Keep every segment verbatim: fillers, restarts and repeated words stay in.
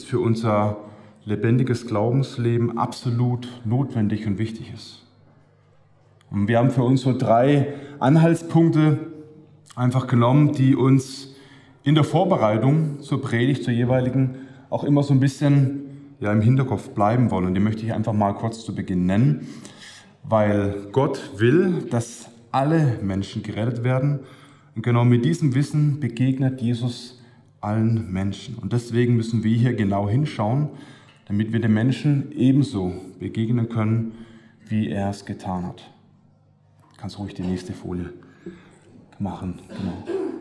für unser lebendiges Glaubensleben absolut notwendig und wichtig ist. Und wir haben für uns so drei Anhaltspunkte einfach genommen, die uns in der Vorbereitung zur Predigt, zur jeweiligen, auch immer so ein bisschen ja, im Hinterkopf bleiben wollen. Und die möchte ich einfach mal kurz zu Beginn nennen, weil Gott will, dass alle Menschen gerettet werden. Und genau mit diesem Wissen begegnet Jesus allen Menschen. Und deswegen müssen wir hier genau hinschauen, damit wir den Menschen ebenso begegnen können, wie er es getan hat. Du kannst ruhig die nächste Folie machen. Genau.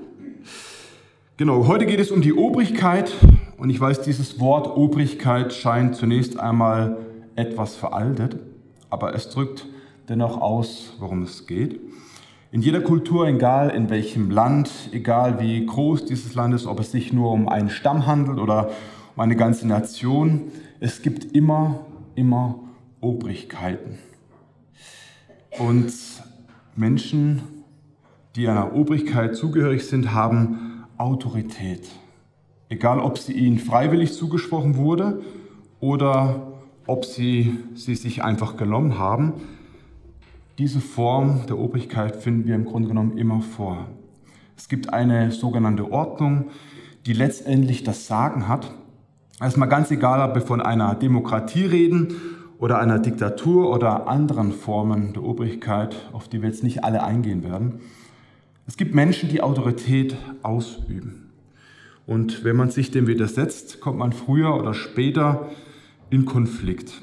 Genau, heute geht es um die Obrigkeit. Und ich weiß, dieses Wort Obrigkeit scheint zunächst einmal etwas veraltet, aber es drückt dennoch aus, worum es geht. In jeder Kultur, egal in welchem Land, egal wie groß dieses Land ist, ob es sich nur um einen Stamm handelt oder um eine ganze Nation, es gibt immer, immer Obrigkeiten. Und Menschen, die einer Obrigkeit zugehörig sind, haben Autorität. Egal, ob sie ihnen freiwillig zugesprochen wurde oder ob sie sie sich einfach genommen haben. Diese Form der Obrigkeit finden wir im Grunde genommen immer vor. Es gibt eine sogenannte Ordnung, die letztendlich das Sagen hat. Erstmal ganz egal, ob wir von einer Demokratie reden oder einer Diktatur oder anderen Formen der Obrigkeit, auf die wir jetzt nicht alle eingehen werden. Es gibt Menschen, die Autorität ausüben. Und wenn man sich dem widersetzt, kommt man früher oder später in Konflikt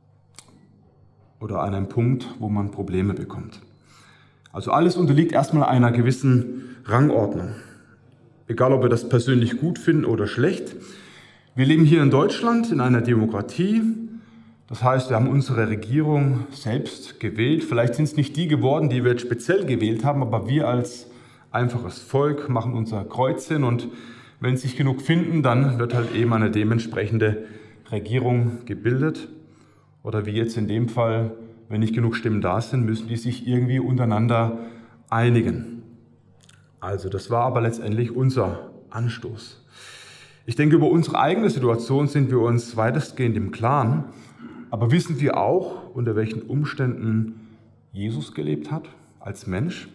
oder an einen Punkt, wo man Probleme bekommt. Also alles unterliegt erstmal einer gewissen Rangordnung. Egal, ob wir das persönlich gut finden oder schlecht. Wir leben hier in Deutschland in einer Demokratie. Das heißt, wir haben unsere Regierung selbst gewählt. Vielleicht sind es nicht die geworden, die wir jetzt speziell gewählt haben, aber wir als einfaches Volk machen unser Kreuzchen und wenn sich genug finden, dann wird halt eben eine dementsprechende Regierung gebildet. Oder wie jetzt in dem Fall, wenn nicht genug Stimmen da sind, müssen die sich irgendwie untereinander einigen. Also das war aber letztendlich unser Anstoß. Ich denke, über unsere eigene Situation sind wir uns weitestgehend im Klaren. Aber wissen wir auch, unter welchen Umständen Jesus gelebt hat als Mensch?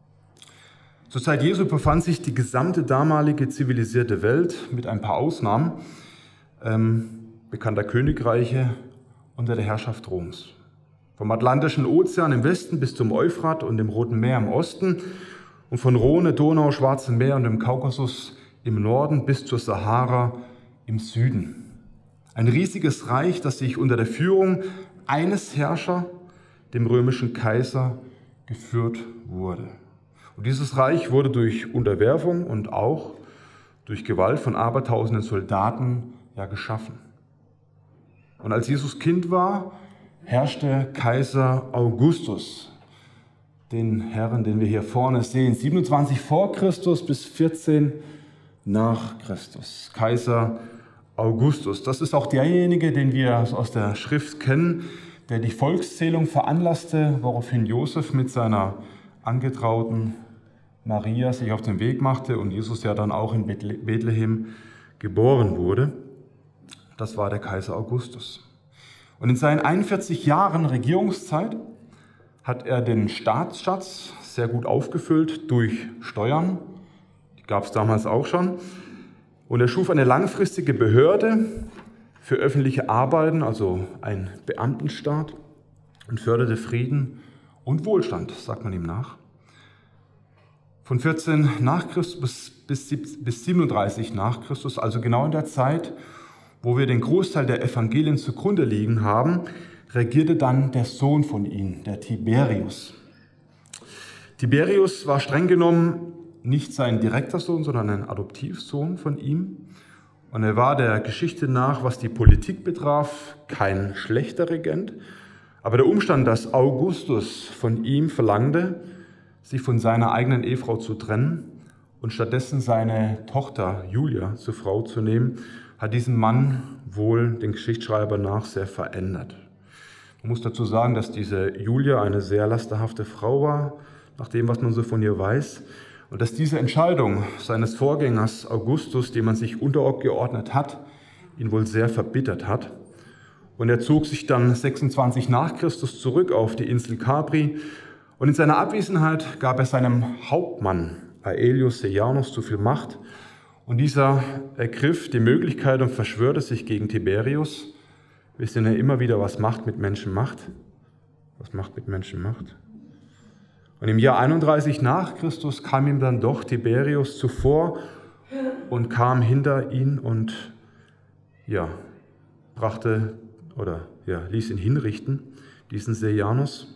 Zur Zeit Jesu befand sich die gesamte damalige zivilisierte Welt, mit ein paar Ausnahmen, ähm, bekannter Königreiche, unter der Herrschaft Roms. Vom Atlantischen Ozean im Westen bis zum Euphrat und dem Roten Meer im Osten und von Rhone, Donau, Schwarzem Meer und dem Kaukasus im Norden bis zur Sahara im Süden. Ein riesiges Reich, das sich unter der Führung eines Herrschers, dem römischen Kaiser, geführt wurde. Und dieses Reich wurde durch Unterwerfung und auch durch Gewalt von abertausenden Soldaten ja geschaffen. Und als Jesus Kind war, herrschte Kaiser Augustus, den Herrn, den wir hier vorne sehen, siebenundzwanzig vor Christus bis vierzehn nach Christus. Kaiser Augustus, das ist auch derjenige, den wir aus der Schrift kennen, der die Volkszählung veranlasste, woraufhin Josef mit seiner angetrauten Maria sich auf den Weg machte und Jesus ja dann auch in Bethlehem geboren wurde. Das war der Kaiser Augustus. Und in seinen einundvierzig Jahren Regierungszeit hat er den Staatsschatz sehr gut aufgefüllt durch Steuern. Die gab es damals auch schon. Und er schuf eine langfristige Behörde für öffentliche Arbeiten, also einen Beamtenstaat, und förderte Frieden und Wohlstand, sagt man ihm nach. Von vierzehn nach Christus bis, bis, bis siebenunddreißig nach Christus, also genau in der Zeit, wo wir den Großteil der Evangelien zugrunde liegen haben, regierte dann der Sohn von ihm, der Tiberius. Tiberius war streng genommen nicht sein direkter Sohn, sondern ein Adoptivsohn von ihm. Und er war der Geschichte nach, was die Politik betraf, kein schlechter Regent. Aber der Umstand, dass Augustus von ihm verlangte, sich von seiner eigenen Ehefrau zu trennen und stattdessen seine Tochter Julia zur Frau zu nehmen, hat diesen Mann wohl den Geschichtsschreibern nach sehr verändert. Man muss dazu sagen, dass diese Julia eine sehr lasterhafte Frau war, nach dem, was man so von ihr weiß, und dass diese Entscheidung seines Vorgängers Augustus, dem man sich untergeordnet hat, ihn wohl sehr verbittert hat. Und er zog sich dann sechsundzwanzig nach Christus zurück auf die Insel Capri. Und in seiner Abwesenheit gab er seinem Hauptmann Aelius Sejanus zu viel Macht. Und dieser ergriff die Möglichkeit und verschwörte sich gegen Tiberius. Wir sehen ja immer wieder, was Macht mit Menschen macht. Was Macht mit Menschen macht. Und im Jahr einunddreißig nach Christus kam ihm dann doch Tiberius zuvor und kam hinter ihn und ja, brachte oder ja, ließ ihn hinrichten, diesen Sejanus.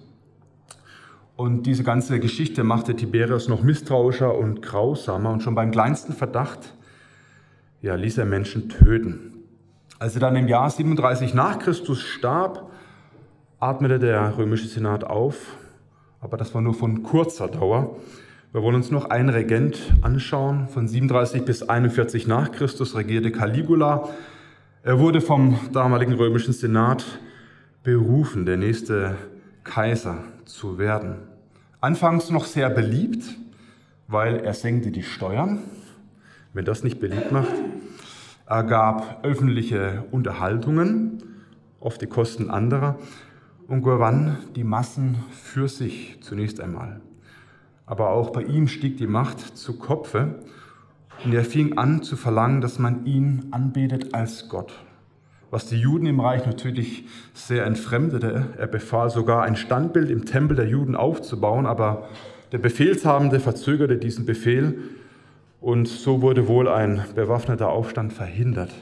Und diese ganze Geschichte machte Tiberius noch misstrauischer und grausamer und schon beim kleinsten Verdacht ja, ließ er Menschen töten. Als er dann im Jahr siebenunddreißig nach Christus starb, atmete der römische Senat auf, aber das war nur von kurzer Dauer. Wir wollen uns noch einen Regent anschauen. Von siebenunddreißig bis einundvierzig nach Christus regierte Caligula. Er wurde vom damaligen römischen Senat berufen, der nächste Kaiser zu werden. Anfangs noch sehr beliebt, weil er senkte die Steuern, wenn das nicht beliebt macht. Er gab öffentliche Unterhaltungen, auf die Kosten anderer, und gewann die Massen für sich zunächst einmal. Aber auch bei ihm stieg die Macht zu Kopfe und er fing an zu verlangen, dass man ihn anbetet als Gott. Was die Juden im Reich natürlich sehr entfremdete. Er befahl sogar, ein Standbild im Tempel der Juden aufzubauen, aber der Befehlshabende verzögerte diesen Befehl und so wurde wohl ein bewaffneter Aufstand verhindert.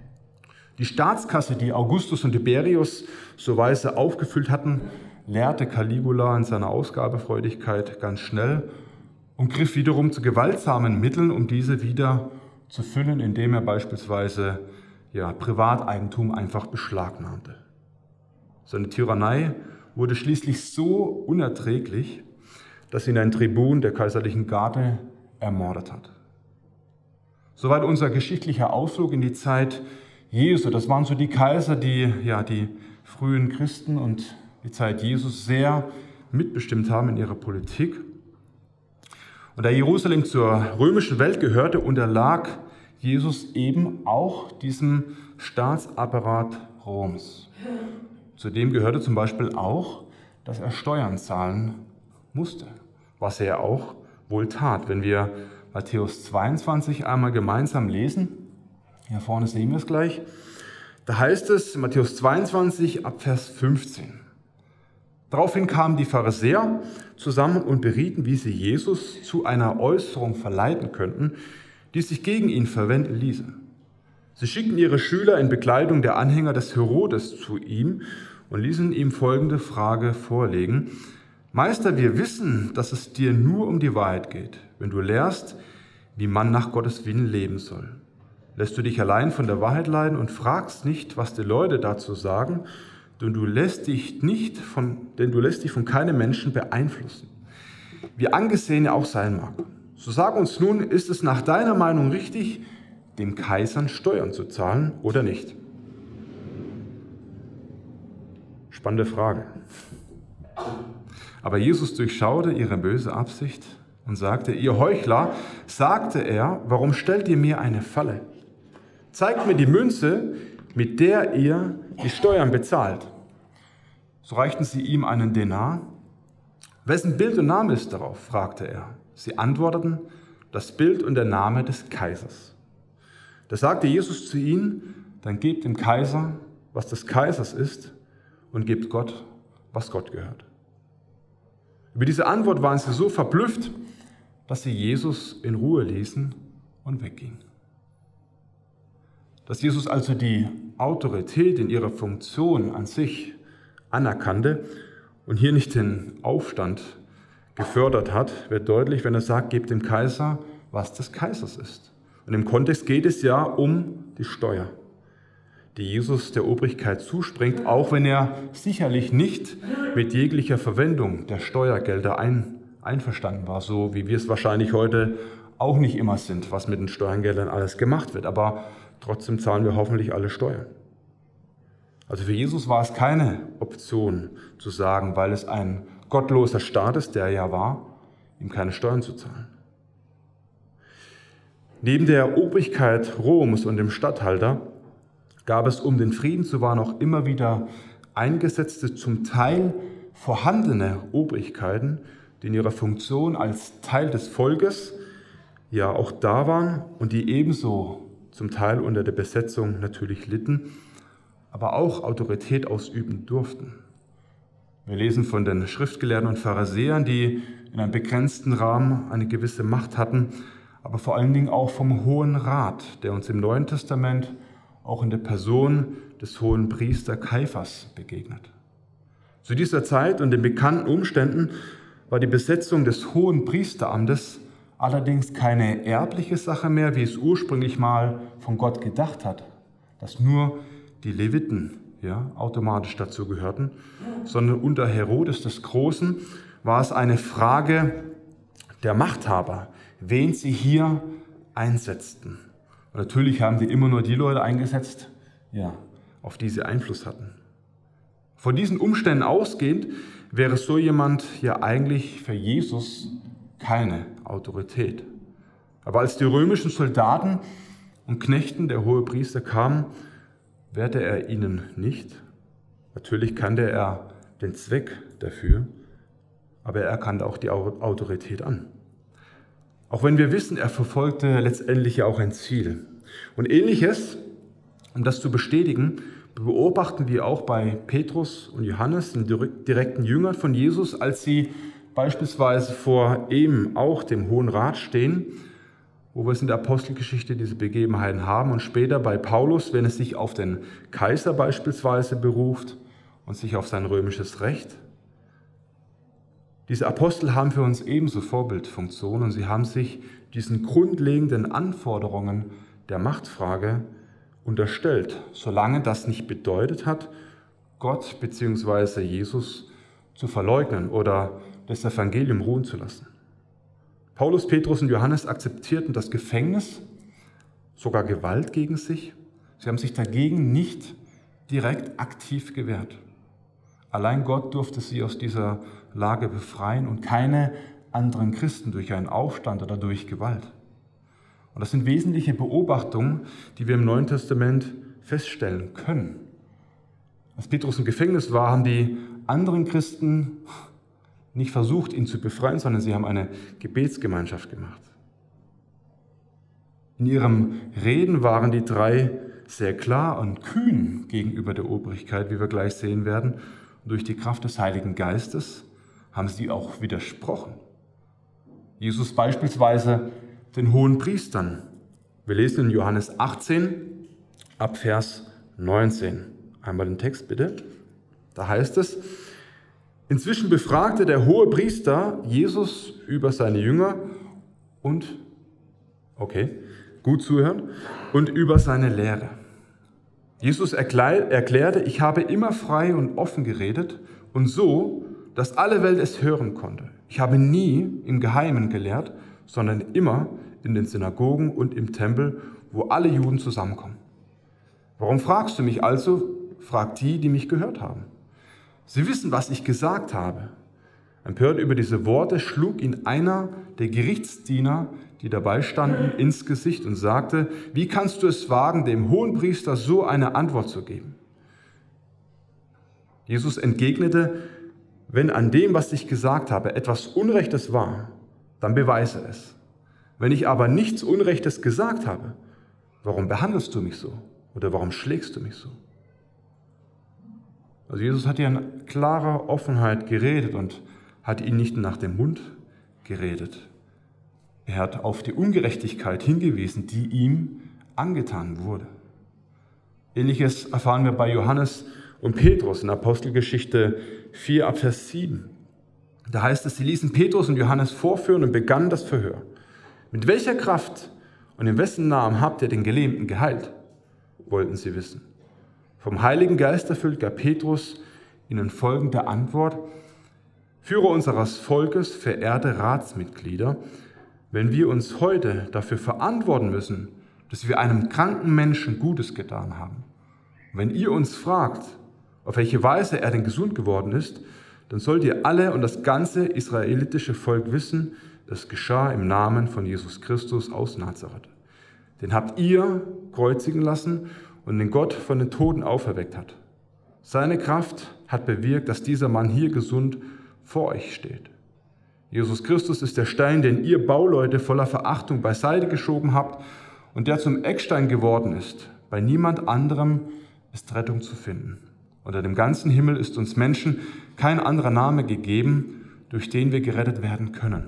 Die Staatskasse, die Augustus und Tiberius so weise aufgefüllt hatten, leerte Caligula in seiner Ausgabefreudigkeit ganz schnell und griff wiederum zu gewaltsamen Mitteln, um diese wieder zu füllen, indem er beispielsweise ja, Privateigentum einfach beschlagnahmte. Seine Tyrannei wurde schließlich so unerträglich, dass ihn ein Tribun der kaiserlichen Garde ermordet hat. Soweit unser geschichtlicher Ausflug in die Zeit Jesu. Das waren so die Kaiser, die ja, die frühen Christen und die Zeit Jesus sehr mitbestimmt haben in ihrer Politik. Und da Jerusalem zur römischen Welt gehörte, unterlag Jesus eben auch diesem Staatsapparat Roms. Zudem gehörte zum Beispiel auch, dass er Steuern zahlen musste, was er auch wohl tat. Wenn wir Matthäus zweiundzwanzig einmal gemeinsam lesen, hier vorne sehen wir es gleich, da heißt es, Matthäus zweiundzwanzig ab Vers fünfzehn. Daraufhin kamen die Pharisäer zusammen und berieten, wie sie Jesus zu einer Äußerung verleiten könnten, die sich gegen ihn verwenden ließe. Sie schickten ihre Schüler in Begleitung der Anhänger des Herodes zu ihm und ließen ihm folgende Frage vorlegen. Meister, wir wissen, dass es dir nur um die Wahrheit geht, wenn du lehrst, wie man nach Gottes Willen leben soll. Lässt du dich allein von der Wahrheit leiten und fragst nicht, was die Leute dazu sagen, denn du lässt dich nicht von, denn du lässt dich von keinem Menschen beeinflussen, wie angesehen er auch sein mag. So sag uns nun, ist es nach deiner Meinung richtig, dem Kaisern Steuern zu zahlen oder nicht? Spannende Frage. Aber Jesus durchschaute ihre böse Absicht und sagte, ihr Heuchler, sagte er, warum stellt ihr mir eine Falle? Zeigt mir die Münze, mit der ihr die Steuern bezahlt. So reichten sie ihm einen Denar. Wessen Bild und Name ist darauf? Fragte er. Sie antworteten, das Bild und der Name des Kaisers. Da sagte Jesus zu ihnen, dann gebt dem Kaiser, was des Kaisers ist, und gebt Gott, was Gott gehört. Über diese Antwort waren sie so verblüfft, dass sie Jesus in Ruhe ließen und weggingen. Dass Jesus also die Autorität in ihrer Funktion an sich anerkannte und hier nicht den Aufstand gefördert hat, wird deutlich, wenn er sagt, gebt dem Kaiser, was des Kaisers ist. Und im Kontext geht es ja um die Steuer, die Jesus der Obrigkeit zuspringt, auch wenn er sicherlich nicht mit jeglicher Verwendung der Steuergelder ein, einverstanden war, so wie wir es wahrscheinlich heute auch nicht immer sind, was mit den Steuergeldern alles gemacht wird. Aber trotzdem zahlen wir hoffentlich alle Steuern. Also für Jesus war es keine Option zu sagen, weil es ein gottloser Staat ist, der ja war, ihm keine Steuern zu zahlen. Neben der Obrigkeit Roms und dem Statthalter gab es, um den Frieden zu wahren, auch immer wieder eingesetzte, zum Teil vorhandene Obrigkeiten, die in ihrer Funktion als Teil des Volkes ja auch da waren und die ebenso zum Teil unter der Besetzung natürlich litten, aber auch Autorität ausüben durften. Wir lesen von den Schriftgelehrten und Pharisäern, die in einem begrenzten Rahmen eine gewisse Macht hatten, aber vor allen Dingen auch vom Hohen Rat, der uns im Neuen Testament auch in der Person des hohen Priester Kaiphas begegnet. Zu dieser Zeit und den bekannten Umständen war die Besetzung des hohen Priesteramtes allerdings keine erbliche Sache mehr, wie es ursprünglich mal von Gott gedacht hat, dass nur die Leviten ja, automatisch dazu gehörten, sondern unter Herodes des Großen war es eine Frage der Machthaber, wen sie hier einsetzten. Und natürlich haben sie immer nur die Leute eingesetzt, ja, auf die sie Einfluss hatten. Von diesen Umständen ausgehend wäre so jemand ja eigentlich für Jesus keine Autorität. Aber als die römischen Soldaten und Knechten, der Hohepriester, kamen, wehrte er ihnen nicht. Natürlich kannte er den Zweck dafür, aber er erkannte auch die Autorität an. Auch wenn wir wissen, er verfolgte letztendlich ja auch ein Ziel. Und Ähnliches, um das zu bestätigen, beobachten wir auch bei Petrus und Johannes, den direkten Jüngern von Jesus, als sie beispielsweise vor eben auch dem Hohen Rat stehen, wo wir es in der Apostelgeschichte diese Begebenheiten haben, und später bei Paulus, wenn es sich auf den Kaiser beispielsweise beruft und sich auf sein römisches Recht. Diese Apostel haben für uns ebenso Vorbildfunktion und sie haben sich diesen grundlegenden Anforderungen der Machtfrage unterstellt, solange das nicht bedeutet hat, Gott bzw. Jesus zu verleugnen oder das Evangelium ruhen zu lassen. Paulus, Petrus und Johannes akzeptierten das Gefängnis, sogar Gewalt gegen sich. Sie haben sich dagegen nicht direkt aktiv gewehrt. Allein Gott durfte sie aus dieser Lage befreien und keine anderen Christen durch einen Aufstand oder durch Gewalt. Und das sind wesentliche Beobachtungen, die wir im Neuen Testament feststellen können. Als Petrus im Gefängnis war, haben die anderen Christen nicht versucht, ihn zu befreien, sondern sie haben eine Gebetsgemeinschaft gemacht. In ihrem Reden waren die drei sehr klar und kühn gegenüber der Obrigkeit, wie wir gleich sehen werden. Und durch die Kraft des Heiligen Geistes haben sie auch widersprochen. Jesus beispielsweise den hohen Priestern. Wir lesen in Johannes achtzehn, ab Vers neunzehn. Einmal den Text bitte. Da heißt es: Inzwischen befragte der hohe Priester Jesus über seine Jünger und, okay, gut zuhören, und über seine Lehre. Jesus erklärte, ich habe immer frei und offen geredet und so, dass alle Welt es hören konnte. Ich habe nie im Geheimen gelehrt, sondern immer in den Synagogen und im Tempel, wo alle Juden zusammenkommen. Warum fragst du mich also? Fragt die, die mich gehört haben. Sie wissen, was ich gesagt habe. Empört über diese Worte schlug ihn einer der Gerichtsdiener, die dabei standen, ins Gesicht und sagte: Wie kannst du es wagen, dem Hohenpriester so eine Antwort zu geben? Jesus entgegnete: Wenn an dem, was ich gesagt habe, etwas Unrechtes war, dann beweise es. Wenn ich aber nichts Unrechtes gesagt habe, warum behandelst du mich so? Oder warum schlägst du mich so? Also Jesus hat hier in klarer Offenheit geredet und hat ihn nicht nach dem Mund geredet. Er hat auf die Ungerechtigkeit hingewiesen, die ihm angetan wurde. Ähnliches erfahren wir bei Johannes und Petrus in Apostelgeschichte vier ab Vers sieben. Da heißt es, sie ließen Petrus und Johannes vorführen und begannen das Verhör. Mit welcher Kraft und in wessen Namen habt ihr den Gelähmten geheilt? Wollten sie wissen. Vom Heiligen Geist erfüllt gab Petrus ihnen folgende Antwort: Führer unseres Volkes, verehrte Ratsmitglieder, wenn wir uns heute dafür verantworten müssen, dass wir einem kranken Menschen Gutes getan haben, wenn ihr uns fragt, auf welche Weise er denn gesund geworden ist, dann sollt ihr alle und das ganze israelitische Volk wissen, das geschah im Namen von Jesus Christus aus Nazareth. Den habt ihr kreuzigen lassen und den Gott von den Toten auferweckt hat. Seine Kraft hat bewirkt, dass dieser Mann hier gesund vor euch steht. Jesus Christus ist der Stein, den ihr Bauleute voller Verachtung beiseite geschoben habt und der zum Eckstein geworden ist. Bei niemand anderem ist Rettung zu finden. Unter dem ganzen Himmel ist uns Menschen kein anderer Name gegeben, durch den wir gerettet werden können.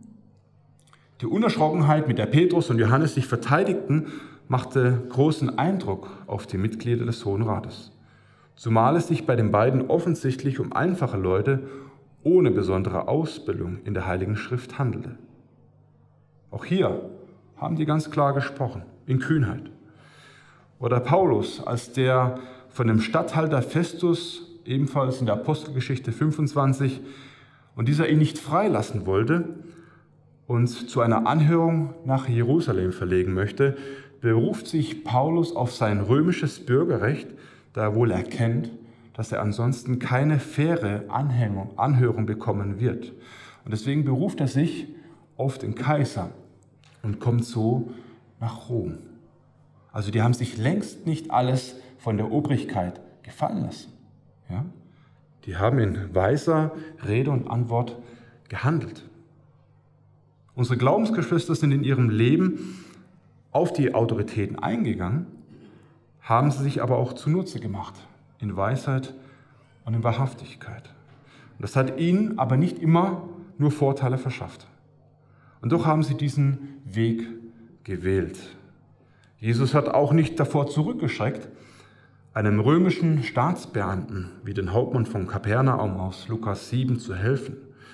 Die Unerschrockenheit, mit der Petrus und Johannes sich verteidigten, machte großen Eindruck auf die Mitglieder des Hohen Rates. Zumal es sich bei den beiden offensichtlich um einfache Leute ohne besondere Ausbildung in der Heiligen Schrift handelte. Auch hier haben die ganz klar gesprochen, in Kühnheit. Oder Paulus, als der von dem Statthalter Festus, ebenfalls in der Apostelgeschichte fünfundzwanzig, und dieser ihn nicht freilassen wollte und zu einer Anhörung nach Jerusalem verlegen möchte, beruft sich Paulus auf sein römisches Bürgerrecht, da er wohl erkennt, dass er ansonsten keine faire Anhängung, Anhörung bekommen wird. Und deswegen beruft er sich auf den Kaiser und kommt so nach Rom. Also die haben sich längst nicht alles von der Obrigkeit gefallen lassen. Ja? Die haben in weiser Rede und Antwort gehandelt. Unsere Glaubensgeschwister sind in ihrem Leben auf die Autoritäten eingegangen, haben sie sich aber auch zunutze gemacht, in Weisheit und in Wahrhaftigkeit. Und das hat ihnen aber nicht immer nur Vorteile verschafft. Und doch haben sie diesen Weg gewählt. Jesus hat auch nicht davor zurückgeschreckt, einem römischen Staatsbeamten wie den Hauptmann von Kapernaum aus Lukas sieben zu helfen,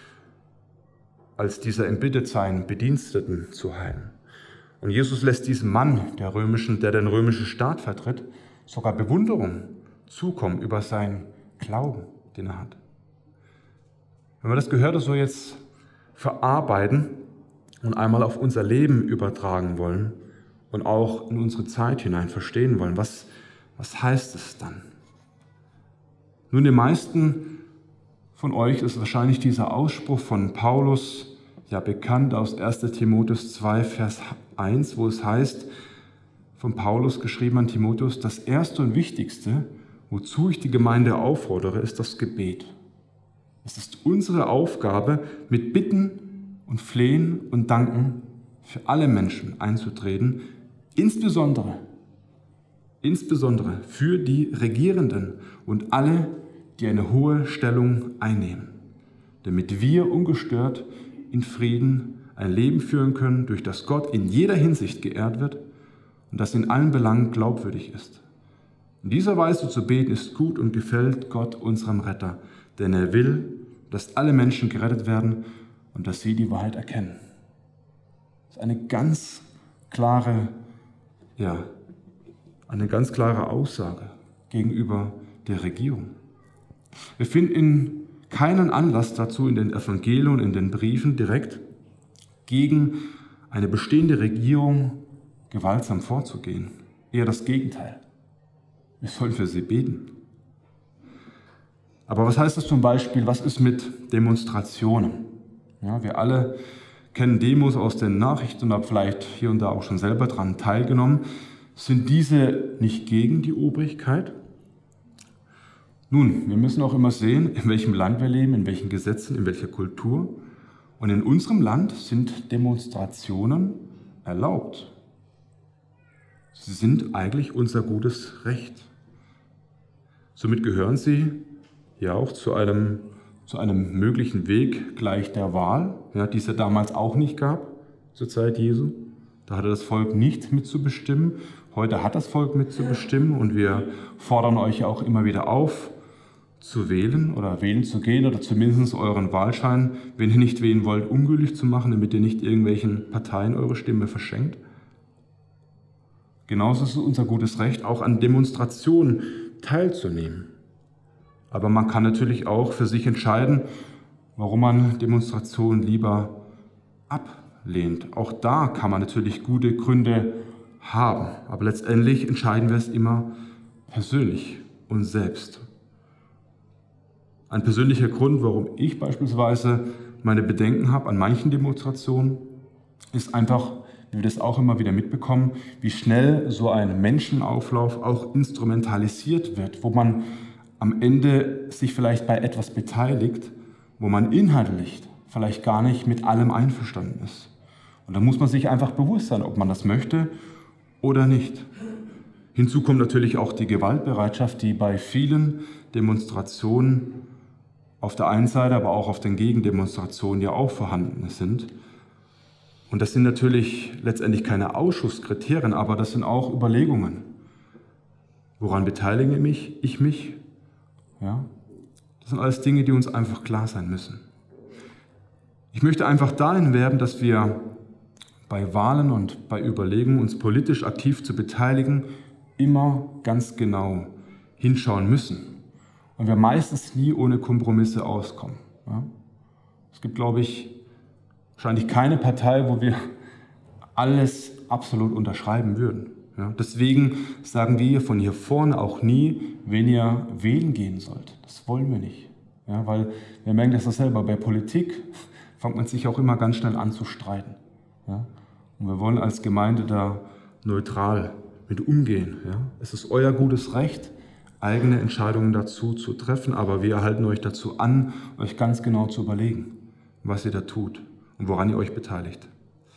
als dieser ihn bittet, seinen Bediensteten zu heilen. Und Jesus lässt diesem Mann, der, römischen, der den römischen Staat vertritt, sogar Bewunderung zukommen über seinen Glauben, den er hat. Wenn wir das Gehörte so jetzt verarbeiten und einmal auf unser Leben übertragen wollen und auch in unsere Zeit hinein verstehen wollen, was, was heißt es dann? Nun, den meisten von euch ist wahrscheinlich dieser Ausspruch von Paulus ja bekannt aus erster Timotheus zwei, Vers eins, wo es heißt, von Paulus geschrieben an Timotheus, das Erste und Wichtigste, wozu ich die Gemeinde auffordere, ist das Gebet. Es ist unsere Aufgabe, mit Bitten und Flehen und Danken für alle Menschen einzutreten, insbesondere, insbesondere für die Regierenden und alle, die eine hohe Stellung einnehmen, damit wir ungestört in Frieden ein Leben führen können, durch das Gott in jeder Hinsicht geehrt wird und das in allen Belangen glaubwürdig ist. In dieser Weise zu beten ist gut und gefällt Gott, unserem Retter, denn er will, dass alle Menschen gerettet werden und dass sie die Wahrheit erkennen. Das ist eine ganz klare, ja, eine ganz klare Aussage gegenüber der Regierung. Wir finden keinen Anlass dazu in den Evangelien und in den Briefen direkt gegen eine bestehende Regierung gewaltsam vorzugehen. Eher das Gegenteil. Wir sollen für sie beten. Aber was heißt das zum Beispiel? Was ist mit Demonstrationen? Ja, wir alle kennen Demos aus den Nachrichten und haben vielleicht hier und da auch schon selber daran teilgenommen. Sind diese nicht gegen die Obrigkeit? Nun, wir müssen auch immer sehen, in welchem Land wir leben, in welchen Gesetzen, in welcher Kultur. Und in unserem Land sind Demonstrationen erlaubt. Sie sind eigentlich unser gutes Recht. Somit gehören sie ja auch zu einem, zu einem möglichen Weg gleich der Wahl, ja, die es ja damals auch nicht gab, zur Zeit Jesu. Da hatte das Volk nicht mitzubestimmen. Heute hat das Volk mitzubestimmen und wir fordern euch ja auch immer wieder auf, zu wählen oder wählen zu gehen oder zumindest euren Wahlschein, wenn ihr nicht wählen wollt, ungültig zu machen, damit ihr nicht irgendwelchen Parteien eure Stimme verschenkt. Genauso ist es unser gutes Recht, auch an Demonstrationen teilzunehmen. Aber man kann natürlich auch für sich entscheiden, warum man Demonstrationen lieber ablehnt. Auch da kann man natürlich gute Gründe haben. Aber letztendlich entscheiden wir es immer persönlich und selbst. Ein persönlicher Grund, warum ich beispielsweise meine Bedenken habe an manchen Demonstrationen, ist einfach, wie wir das auch immer wieder mitbekommen, wie schnell so ein Menschenauflauf auch instrumentalisiert wird, wo man am Ende sich vielleicht bei etwas beteiligt, wo man inhaltlich vielleicht gar nicht mit allem einverstanden ist. Und da muss man sich einfach bewusst sein, ob man das möchte oder nicht. Hinzu kommt natürlich auch die Gewaltbereitschaft, die bei vielen Demonstrationen auf der einen Seite, aber auch auf den Gegendemonstrationen ja auch vorhanden sind. Und das sind natürlich letztendlich keine Ausschusskriterien, aber das sind auch Überlegungen. Woran beteilige mich, ich mich? Ja? Das sind alles Dinge, die uns einfach klar sein müssen. Ich möchte einfach dahin werben, dass wir bei Wahlen und bei Überlegungen, uns politisch aktiv zu beteiligen, immer ganz genau hinschauen müssen. Und wir meistens nie ohne Kompromisse auskommen. Ja? Es gibt, glaube ich, wahrscheinlich keine Partei, wo wir alles absolut unterschreiben würden. Ja? Deswegen sagen wir von hier vorne auch nie, wenn ihr wählen gehen sollt. Das wollen wir nicht. Ja? Weil wir merken das ja selber, bei Politik fängt man sich auch immer ganz schnell an zu streiten. Ja? Und wir wollen als Gemeinde da neutral mit umgehen. Ja? Es ist euer gutes Recht, eigene Entscheidungen dazu zu treffen, aber wir halten euch dazu an, euch ganz genau zu überlegen, was ihr da tut und woran ihr euch beteiligt.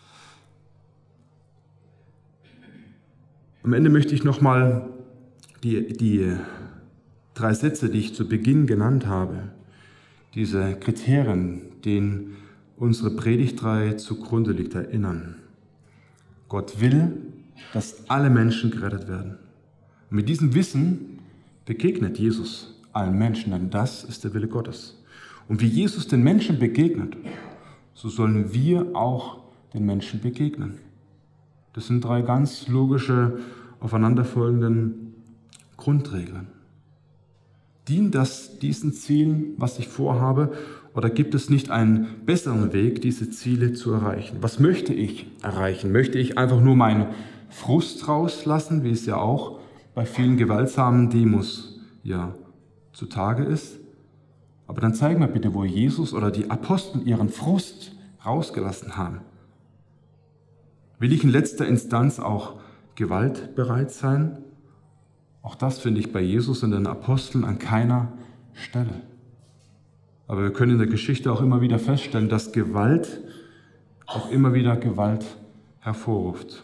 Am Ende möchte ich nochmal die, die drei Sätze, die ich zu Beginn genannt habe, diese Kriterien, denen unsere Predigtreihe zugrunde liegt, erinnern. Gott will, dass alle Menschen gerettet werden. Und mit diesem Wissen begegnet Jesus allen Menschen, denn das ist der Wille Gottes. Und wie Jesus den Menschen begegnet, so sollen wir auch den Menschen begegnen. Das sind drei ganz logische, aufeinanderfolgenden Grundregeln. Dient das diesen Zielen, was ich vorhabe, oder gibt es nicht einen besseren Weg, diese Ziele zu erreichen? Was möchte ich erreichen? Möchte ich einfach nur meinen Frust rauslassen, wie es ja auch bei vielen gewaltsamen Demos ja zutage ist? Aber dann zeig mir bitte, wo Jesus oder die Apostel ihren Frust rausgelassen haben. Will ich in letzter Instanz auch gewaltbereit sein? Auch das finde ich bei Jesus und den Aposteln an keiner Stelle. Aber wir können in der Geschichte auch immer wieder feststellen, dass Gewalt auch immer wieder Gewalt hervorruft.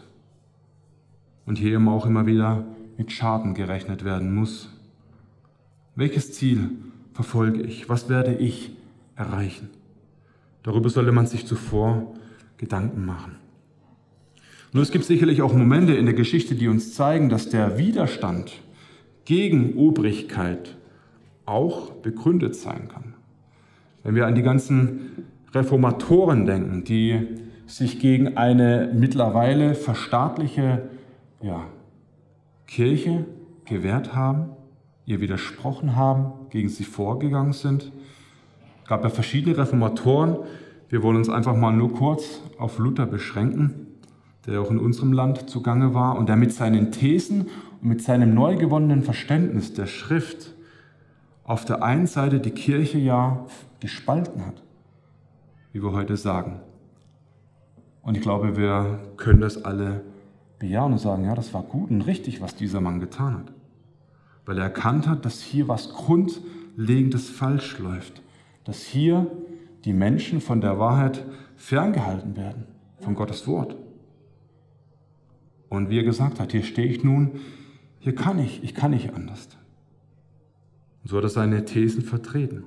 Und hier eben auch immer wieder mit Schaden gerechnet werden muss. Welches Ziel verfolge ich? Was werde ich erreichen? Darüber sollte man sich zuvor Gedanken machen. Nur es gibt sicherlich auch Momente in der Geschichte, die uns zeigen, dass der Widerstand gegen Obrigkeit auch begründet sein kann. Wenn wir an die ganzen Reformatoren denken, die sich gegen eine mittlerweile verstaatliche ja, Kirche gewehrt haben, ihr widersprochen haben, gegen sie vorgegangen sind. Es gab ja verschiedene Reformatoren. Wir wollen uns einfach mal nur kurz auf Luther beschränken, der auch in unserem Land zugange war und der mit seinen Thesen und mit seinem neu gewonnenen Verständnis der Schrift auf der einen Seite die Kirche ja gespalten hat, wie wir heute sagen. Und ich glaube, wir können das alle bejahen und sagen, ja, das war gut und richtig, was dieser Mann getan hat. Weil er erkannt hat, dass hier was Grundlegendes falsch läuft. Dass hier die Menschen von der Wahrheit ferngehalten werden, von Gottes Wort. Und wie er gesagt hat, hier stehe ich nun, hier kann ich, ich kann nicht anders. Und so hat er seine Thesen vertreten.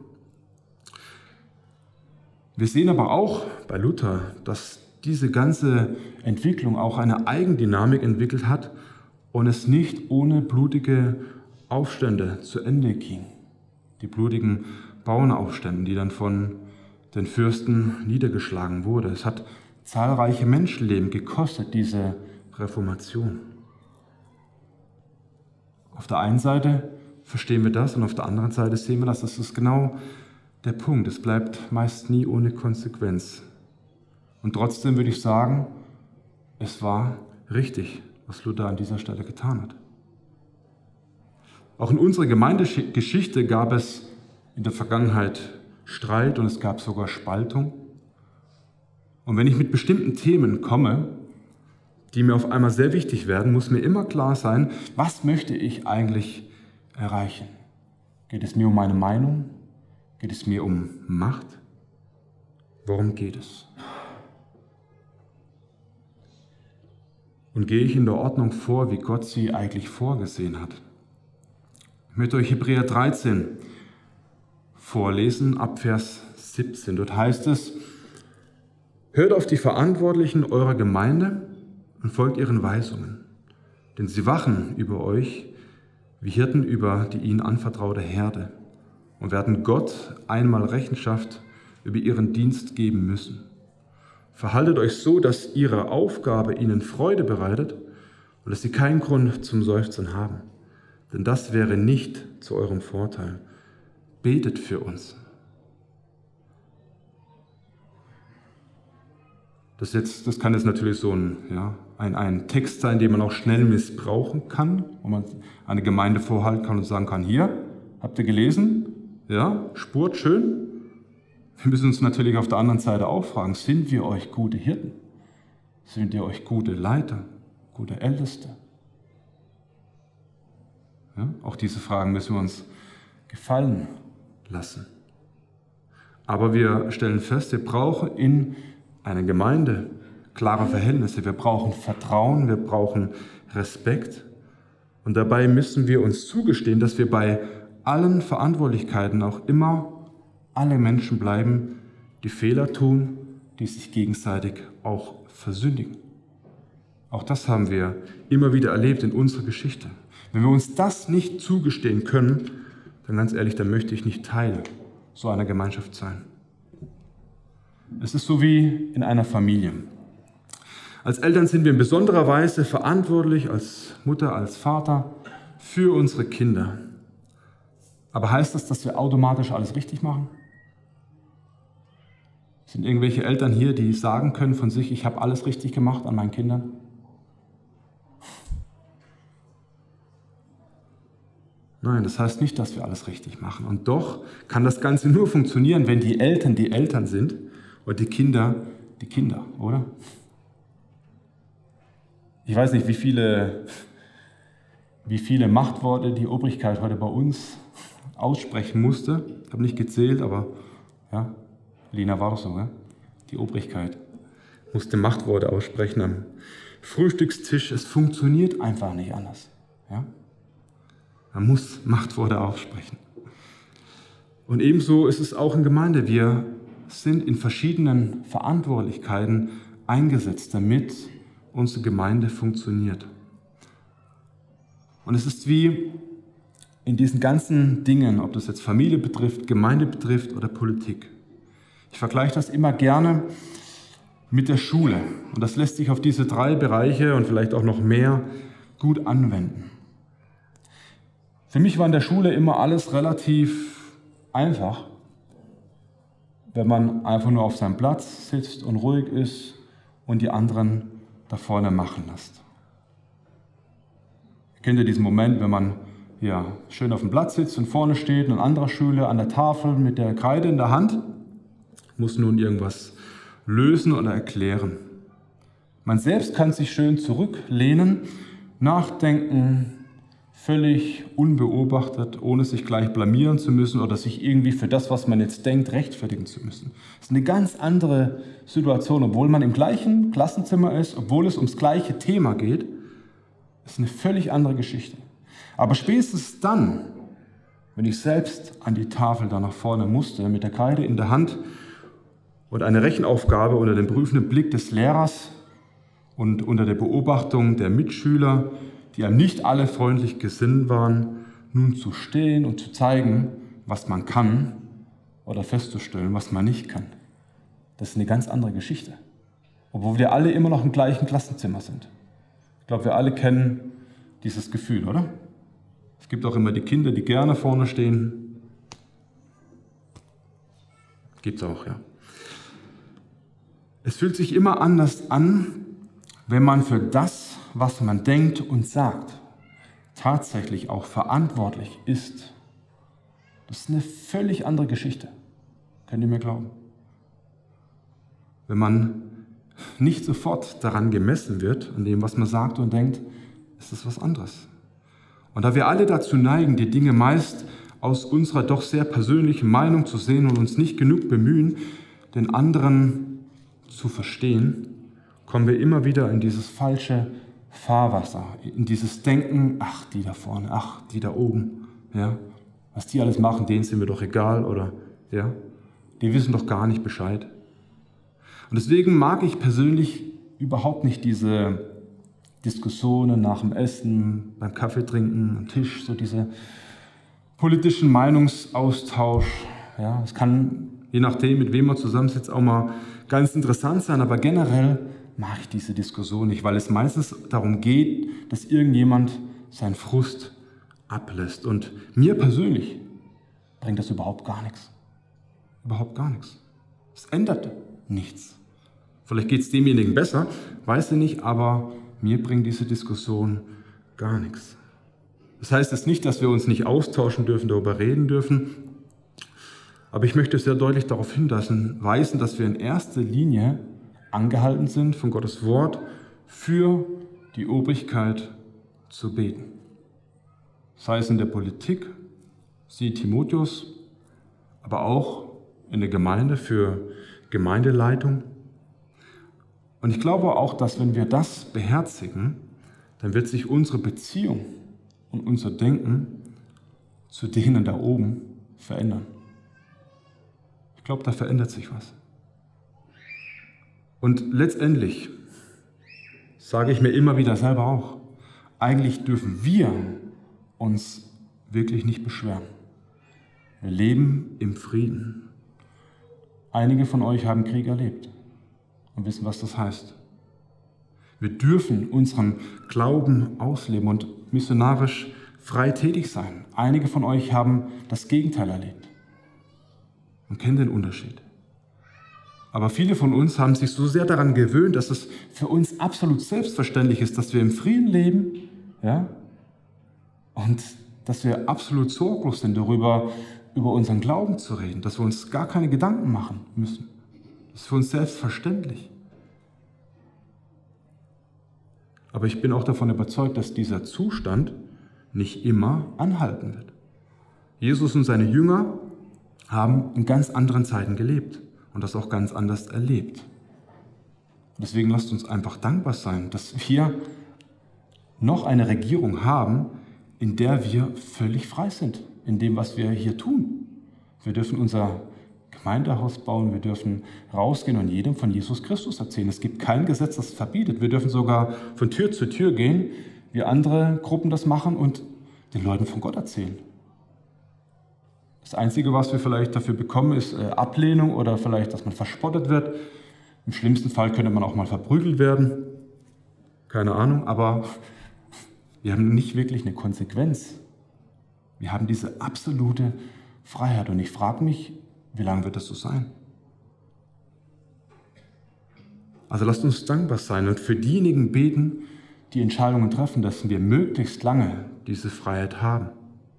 Wir sehen aber auch bei Luther, dass diese ganze Entwicklung auch eine Eigendynamik entwickelt hat und es nicht ohne blutige Aufstände zu Ende ging. Die blutigen Bauernaufstände, die dann von den Fürsten niedergeschlagen wurden. Es hat zahlreiche Menschenleben gekostet, diese Reformation. Auf der einen Seite verstehen wir das und auf der anderen Seite sehen wir das. Das ist genau der Punkt. Es bleibt meist nie ohne Konsequenz. Und trotzdem würde ich sagen, es war richtig, was Luther an dieser Stelle getan hat. Auch in unserer Gemeindegeschichte gab es in der Vergangenheit Streit und es gab sogar Spaltung. Und wenn ich mit bestimmten Themen komme, die mir auf einmal sehr wichtig werden, muss mir immer klar sein, was möchte ich eigentlich erreichen? Geht es mir um meine Meinung? Geht es mir um Macht? Worum geht es? Und gehe ich in der Ordnung vor, wie Gott sie eigentlich vorgesehen hat? Ich möchte euch Hebräer dreizehn vorlesen, ab Vers siebzehn. Dort heißt es: Hört auf die Verantwortlichen eurer Gemeinde und folgt ihren Weisungen, denn sie wachen über euch wie Hirten über die ihnen anvertraute Herde und werden Gott einmal Rechenschaft über ihren Dienst geben müssen. Verhaltet euch so, dass ihre Aufgabe ihnen Freude bereitet und dass sie keinen Grund zum Seufzen haben, denn das wäre nicht zu eurem Vorteil. Betet für uns. Das, jetzt, das kann jetzt natürlich so ein, ja, ein, ein Text sein, den man auch schnell missbrauchen kann, wo man eine Gemeinde vorhalten kann und sagen kann: Hier, habt ihr gelesen? Ja, spurt schön. Wir müssen uns natürlich auf der anderen Seite auch fragen: Sind wir euch gute Hirten? Sind wir euch gute Leiter, gute Älteste? Ja, auch diese Fragen müssen wir uns gefallen lassen. Aber wir stellen fest, wir brauchen in einer Gemeinde klare Verhältnisse. Wir brauchen Vertrauen, wir brauchen Respekt. Und dabei müssen wir uns zugestehen, dass wir bei allen Verantwortlichkeiten auch immer alle Menschen bleiben, die Fehler tun, die sich gegenseitig auch versündigen. Auch das haben wir immer wieder erlebt in unserer Geschichte. Wenn wir uns das nicht zugestehen können, dann ganz ehrlich, dann möchte ich nicht Teil so einer Gemeinschaft sein. Es ist so wie in einer Familie. Als Eltern sind wir in besonderer Weise verantwortlich, als Mutter, als Vater, für unsere Kinder. Aber heißt das, dass wir automatisch alles richtig machen? Sind irgendwelche Eltern hier, die sagen können von sich: Ich habe alles richtig gemacht an meinen Kindern? Nein, das heißt nicht, dass wir alles richtig machen. Und doch kann das Ganze nur funktionieren, wenn die Eltern die Eltern sind und die Kinder die Kinder, oder? Ich weiß nicht, wie viele, wie viele Machtworte die Obrigkeit heute bei uns aussprechen musste. Ich habe nicht gezählt, aber ja, Lina war doch so, ja? Die Obrigkeit musste Machtworte aussprechen am Frühstückstisch. Es funktioniert einfach nicht anders. Ja? Man muss Machtworte aussprechen. Und ebenso ist es auch in Gemeinde. Wir sind in verschiedenen Verantwortlichkeiten eingesetzt, damit unsere Gemeinde funktioniert. Und es ist wie in diesen ganzen Dingen, ob das jetzt Familie betrifft, Gemeinde betrifft oder Politik. Ich vergleiche das immer gerne mit der Schule. Und das lässt sich auf diese drei Bereiche und vielleicht auch noch mehr gut anwenden. Für mich war in der Schule immer alles relativ einfach, wenn man einfach nur auf seinem Platz sitzt und ruhig ist und die anderen da vorne machen lässt. Kennt ihr diesen Moment, wenn man ja, schön auf dem Platz sitzt und vorne steht und ein anderer Schüler an der Tafel mit der Kreide in der Hand muss nun irgendwas lösen oder erklären. Man selbst kann sich schön zurücklehnen, nachdenken, völlig unbeobachtet, ohne sich gleich blamieren zu müssen oder sich irgendwie für das, was man jetzt denkt, rechtfertigen zu müssen. Das ist eine ganz andere Situation, obwohl man im gleichen Klassenzimmer ist, obwohl es ums gleiche Thema geht. Das ist eine völlig andere Geschichte. Aber spätestens dann, wenn ich selbst an die Tafel da nach vorne musste, mit der Kreide in der Hand und eine Rechenaufgabe unter dem prüfenden Blick des Lehrers und unter der Beobachtung der Mitschüler, die einem nicht alle freundlich gesinnt waren, nun zu stehen und zu zeigen, was man kann oder festzustellen, was man nicht kann. Das ist eine ganz andere Geschichte. Obwohl wir alle immer noch im gleichen Klassenzimmer sind. Ich glaube, wir alle kennen dieses Gefühl, oder? Es gibt auch immer die Kinder, die gerne vorne stehen. Gibt's auch, ja. Es fühlt sich immer anders an, wenn man für das, was man denkt und sagt, tatsächlich auch verantwortlich ist. Das ist eine völlig andere Geschichte. Könnt ihr mir glauben? Wenn man nicht sofort daran gemessen wird, an dem, was man sagt und denkt, ist es was anderes. Und da wir alle dazu neigen, die Dinge meist aus unserer doch sehr persönlichen Meinung zu sehen und uns nicht genug bemühen, den anderen zu verstehen, kommen wir immer wieder in dieses falsche Fahrwasser, in dieses Denken, ach, die da vorne, ach, die da oben, ja, was die alles machen, denen sind mir doch egal, oder, ja, die wissen doch gar nicht Bescheid. Und deswegen mag ich persönlich überhaupt nicht diese Diskussionen nach dem Essen, beim Kaffee trinken, am Tisch, so diese politischen Meinungsaustausch. Ja, es kann, je nachdem, mit wem man zusammensitzt, auch mal ganz interessant sein, aber generell mag ich diese Diskussion nicht, weil es meistens darum geht, dass irgendjemand seinen Frust ablässt. Und mir persönlich bringt das überhaupt gar nichts. Überhaupt gar nichts. Es ändert nichts. Vielleicht geht es demjenigen besser, weiß ich nicht, aber mir bringt diese Diskussion gar nichts. Das heißt jetzt nicht, dass wir uns nicht austauschen dürfen, darüber reden dürfen, aber ich möchte sehr deutlich darauf hinweisen, dass wir in erster Linie angehalten sind, von Gottes Wort für die Obrigkeit zu beten. Sei es in der Politik, siehe Timotheus, aber auch in der Gemeinde für Gemeindeleitung. Und ich glaube auch, dass wenn wir das beherzigen, dann wird sich unsere Beziehung und unser Denken zu denen da oben verändern. Ich glaube, da verändert sich was. Und letztendlich sage ich mir immer wieder selber auch, eigentlich dürfen wir uns wirklich nicht beschweren. Wir leben im Frieden. Einige von euch haben Krieg erlebt und wissen, was das heißt. Wir dürfen unseren Glauben ausleben und missionarisch frei tätig sein. Einige von euch haben das Gegenteil erlebt und kennen den Unterschied. Aber viele von uns haben sich so sehr daran gewöhnt, dass es für uns absolut selbstverständlich ist, dass wir im Frieden leben, ja? Und dass wir absolut sorglos sind darüber, über unseren Glauben zu reden, dass wir uns gar keine Gedanken machen müssen. Das ist für uns selbstverständlich. Aber ich bin auch davon überzeugt, dass dieser Zustand nicht immer anhalten wird. Jesus und seine Jünger haben in ganz anderen Zeiten gelebt und das auch ganz anders erlebt. Deswegen lasst uns einfach dankbar sein, dass wir noch eine Regierung haben, in der wir völlig frei sind, in dem, was wir hier tun. Wir dürfen unser Gemeindehaus bauen, wir dürfen rausgehen und jedem von Jesus Christus erzählen. Es gibt kein Gesetz, das es verbietet. Wir dürfen sogar von Tür zu Tür gehen, wie andere Gruppen das machen und den Leuten von Gott erzählen. Das Einzige, was wir vielleicht dafür bekommen, ist Ablehnung oder vielleicht, dass man verspottet wird. Im schlimmsten Fall könnte man auch mal verprügelt werden. Keine Ahnung, aber wir haben nicht wirklich eine Konsequenz. Wir haben diese absolute Freiheit und ich frage mich, wie lange wird das so sein? Also lasst uns dankbar sein und für diejenigen beten, die Entscheidungen treffen, dass wir möglichst lange diese Freiheit haben.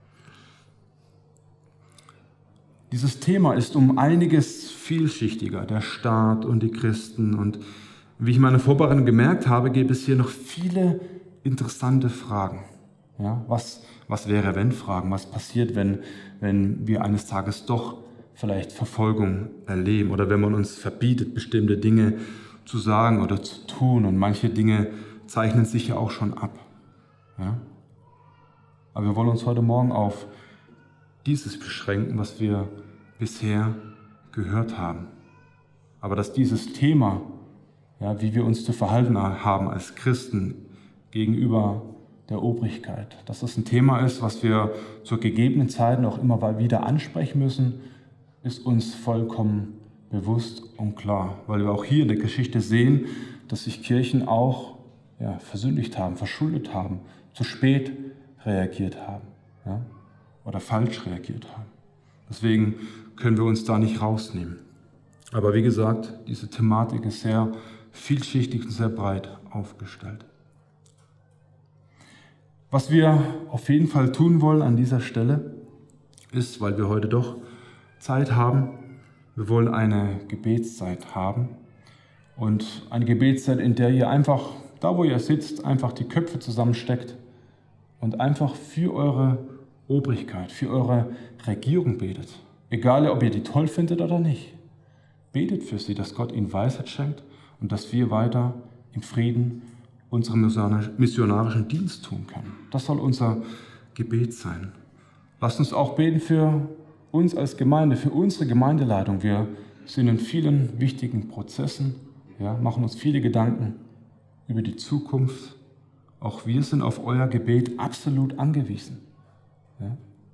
Dieses Thema ist um einiges vielschichtiger, der Staat und die Christen. Und wie ich in meiner Vorbereitung gemerkt habe, gibt es hier noch viele interessante Fragen. Ja, was, was wäre, wenn Fragen? Was passiert, wenn, wenn wir eines Tages doch vielleicht Verfolgung erleben oder wenn man uns verbietet, bestimmte Dinge zu sagen oder zu tun? Und manche Dinge zeichnen sich ja auch schon ab. Ja? Aber wir wollen uns heute Morgen auf dieses beschränken, was wir bisher gehört haben. Aber dass dieses Thema, ja, wie wir uns zu verhalten haben als Christen gegenüber der Obrigkeit, dass das ein Thema ist, was wir zur gegebenen Zeit noch immer wieder ansprechen müssen, ist uns vollkommen bewusst und klar, weil wir auch hier in der Geschichte sehen, dass sich Kirchen auch ja, versündigt haben, verschuldet haben, zu spät reagiert haben. Ja? Oder falsch reagiert haben. Deswegen können wir uns da nicht rausnehmen. Aber wie gesagt, diese Thematik ist sehr vielschichtig und sehr breit aufgestellt. Was wir auf jeden Fall tun wollen an dieser Stelle ist, weil wir heute doch Zeit haben, wir wollen eine Gebetszeit haben Und eine Gebetszeit, in der ihr einfach, da wo ihr sitzt, einfach die Köpfe zusammensteckt und einfach für eure Obrigkeit, für eure Regierung betet. Egal, ob ihr die toll findet oder nicht. Betet für sie, dass Gott ihnen Weisheit schenkt und dass wir weiter im Frieden unseren missionarischen Dienst tun können. Das soll unser Gebet sein. Lasst uns auch beten für uns als Gemeinde, für unsere Gemeindeleitung. Wir sind in vielen wichtigen Prozessen, ja, machen uns viele Gedanken über die Zukunft. Auch wir sind auf euer Gebet absolut angewiesen. Ja.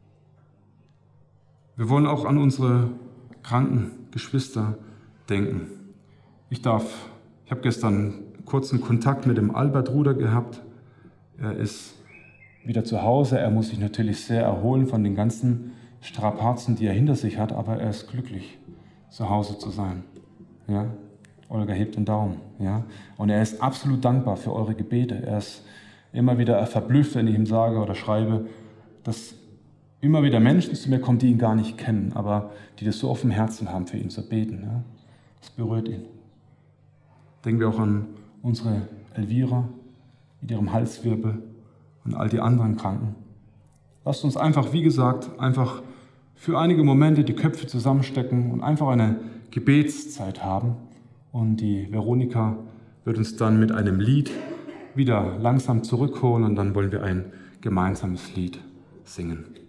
Wir wollen auch an unsere kranken Geschwister denken. Ich darf, ich habe gestern kurzen Kontakt mit dem Albert Ruder gehabt. Er ist wieder zu Hause. Er muss sich natürlich sehr erholen von den ganzen Strapazen, die er hinter sich hat, aber er ist glücklich, zu Hause zu sein. Ja? Olga hebt den Daumen. Ja? Und er ist absolut dankbar für eure Gebete. Er ist immer wieder verblüfft, wenn ich ihm sage oder schreibe, dass immer wieder Menschen zu mir kommen, die ihn gar nicht kennen, aber die das so auf dem Herzen haben, für ihn zu beten. Ja? Das berührt ihn. Denken wir auch an unsere Elvira mit ihrem Halswirbel und all die anderen Kranken. Lasst uns einfach, wie gesagt, einfach für einige Momente die Köpfe zusammenstecken und einfach eine Gebetszeit haben. Und die Veronika wird uns dann mit einem Lied wieder langsam zurückholen und dann wollen wir ein gemeinsames Lied singen.